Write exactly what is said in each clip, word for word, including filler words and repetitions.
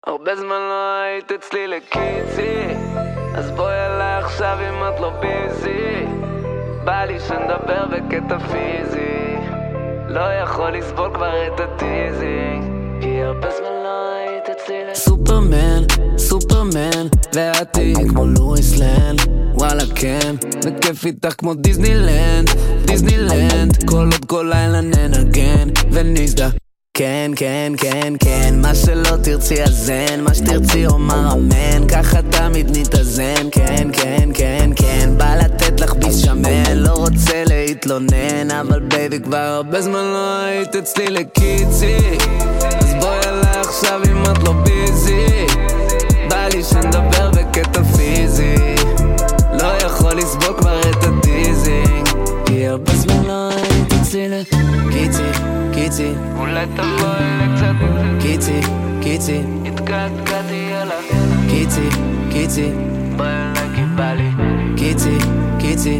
הרבה זמן לא היית אצלי לקיצי, אז בואי אליי עכשיו אם את לא ביזי. בא לי שנדבר בקטע פיזי, לא יכול לסבול כבר את הטיזינג, כי הרבה זמן לא היית אצלי לקיצי. סופרמן, סופרמן, ואתי כמו לואיס לנד. וואלה כן, וכיף איתך כמו דיסנילנד, דיסנילנד. כל עוד כל לילה ננגן ונזדע. כן, כן, כן, כן, מה שלא תרצי אז אין, מה שתרצי אומר אמן, ככה תמיד נתאזן. כן, כן, כן, כן, בא לתת לך ביס שמן, לא רוצה להתלונן, אבל בייבי כבר הרבה זמן לא היית אצלי לקיצי, אז בואי אליי עכשיו אם את לא ביזי. בא לי שנדבר בקטע פיזי, לא יכול לסבול כבר את הטיזינג, כי הרבה זמן לא היית אצלי לקיצי, קיצי. אולי תבוא אלי קצת קיצי, קיצי, התקעקעתי יאללה קיצי, קיצי, בואי אליי כי בא לי קיצי, קיצי.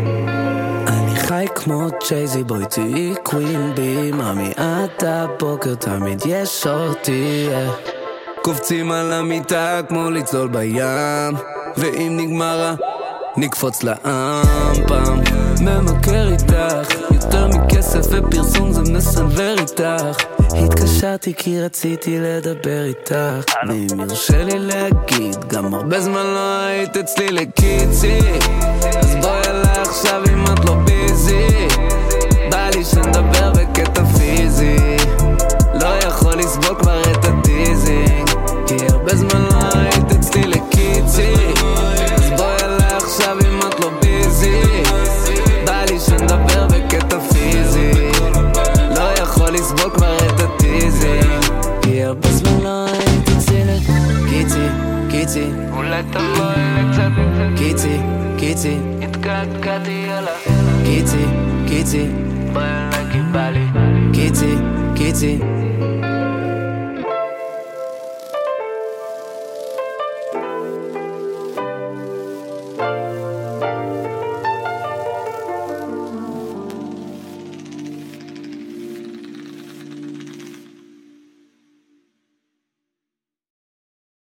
אני חי כמו צ'ייזי, בואי תהיי קווין בי, מאמי עד הבוקר תמיד יש אותי. קופצים על המיטה כמו לצלול בים, ואם נגמר נקפוץ לאמפם. ממכר איתך יותר מכסף ופרסום, זה מסנבר איתך. התקשרתי כי רציתי לדבר איתך, ואם ירשה לי להגיד, גם הרבה זמן לא היית אצלי לקיצי, אז בואי אליי עכשיו אם את לא ביזי. בא לי שנדבר בקטע פיזי, לא יכול לסבול כבר את הטיזינג, כי הרבה זמן לא היית אצלי לקיצי, אז בואי אליי עכשיו אם את לא ביזי. בא לי שנדבר בקטע פיזי, לא יכול לסבול כבר את הטיזינג, כי הרבה זמן לא היית אצלי לקיצי, קיצי. אולי תבוא אלי קצת קיצי, קיצי, התקעקעתי יאללה קיצי, קיצי, בואי אליי כי בא לי קיצי, קיצי.